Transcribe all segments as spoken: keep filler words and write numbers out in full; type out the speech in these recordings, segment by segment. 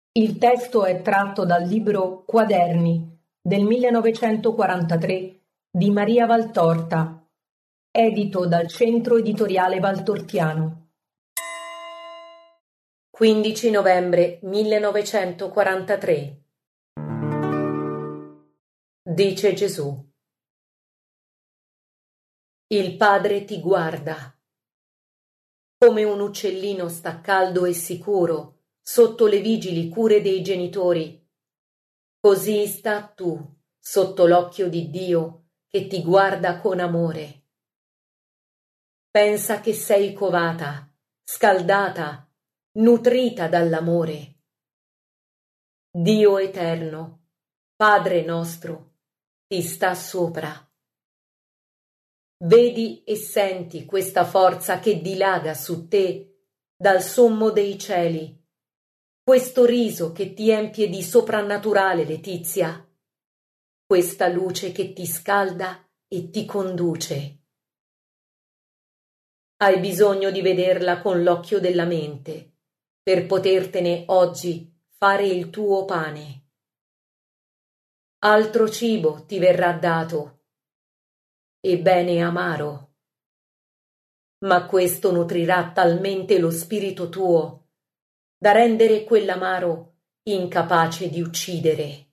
Il testo è tratto dal libro Quaderni del millenovecentoquarantatré di Maria Valtorta, edito dal Centro Editoriale Valtortiano. quindici novembre millenovecentoquarantatré. Dice Gesù: il Padre ti guarda. Come un uccellino sta caldo e sicuro sotto le vigili cure dei genitori, così sta tu sotto l'occhio di Dio che ti guarda con amore. Pensa che sei covata, scaldata, nutrita dall'amore. Dio eterno, Padre nostro, ti sta sopra. Vedi e senti questa forza che dilaga su te dal sommo dei cieli, questo riso che ti empie di soprannaturale letizia, questa luce che ti scalda e ti conduce. Hai bisogno di vederla con l'occhio della mente per potertene oggi fare il tuo pane. Altro cibo ti verrà dato, ebbene amaro, ma questo nutrirà talmente lo spirito tuo da rendere quell'amaro incapace di uccidere.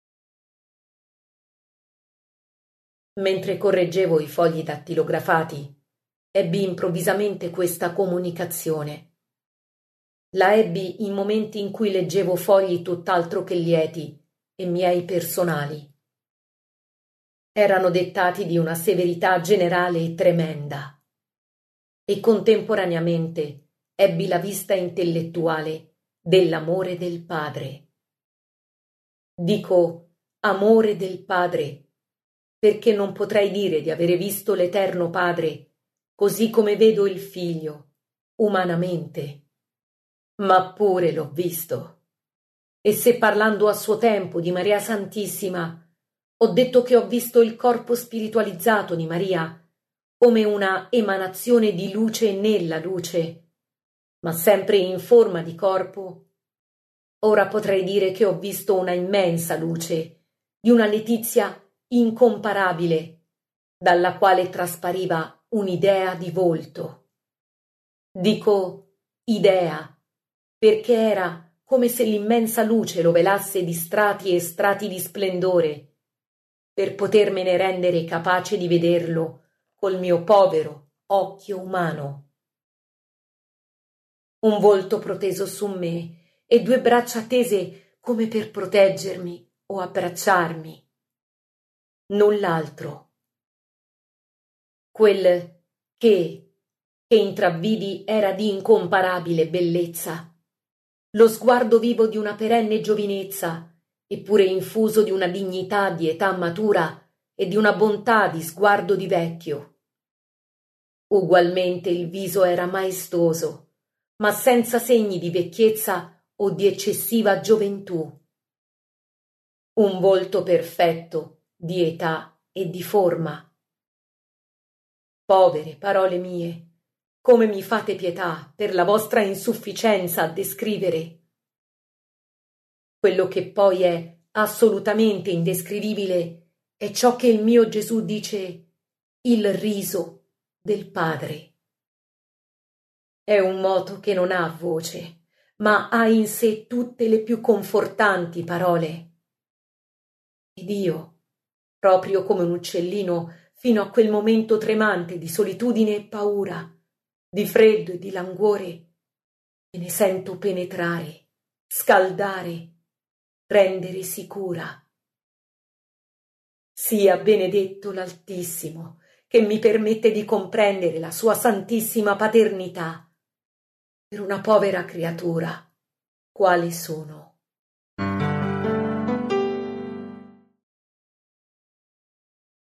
Mentre correggevo i fogli dattilografati, ebbi improvvisamente questa comunicazione. La ebbi in momenti in cui leggevo fogli tutt'altro che lieti e miei personali. Erano dettati di una severità generale e tremenda, e contemporaneamente ebbi la vista intellettuale dell'amore del Padre. Dico amore del Padre perché non potrei dire di avere visto l'Eterno Padre così come vedo il Figlio, umanamente, ma pure l'ho visto. E se parlando a suo tempo di Maria Santissima ho detto che ho visto il corpo spiritualizzato di Maria come una emanazione di luce nella luce, ma sempre in forma di corpo, ora potrei dire che ho visto una immensa luce di una letizia incomparabile, dalla quale traspariva un'idea di volto. Dico idea perché era come se l'immensa luce lo velasse di strati e strati di splendore, per potermene rendere capace di vederlo col mio povero occhio umano. Un volto proteso su me e due braccia tese come per proteggermi o abbracciarmi. Null'altro. Quel che, che intravvidi era di incomparabile bellezza, lo sguardo vivo di una perenne giovinezza, eppure infuso di una dignità di età matura e di una bontà di sguardo di vecchio. Ugualmente il viso era maestoso, ma senza segni di vecchiezza o di eccessiva gioventù. Un volto perfetto di età e di forma. Povere parole mie, come mi fate pietà per la vostra insufficienza a descrivere. Quello che poi è assolutamente indescrivibile è ciò che il mio Gesù dice il riso del Padre. È un moto che non ha voce, ma ha in sé tutte le più confortanti parole. Ed io, proprio come un uccellino, fino a quel momento tremante di solitudine e paura, di freddo e di languore, me ne sento penetrare, scaldare, rendere sicura. Sia benedetto l'Altissimo, che mi permette di comprendere la sua santissima paternità per una povera creatura, quale sono.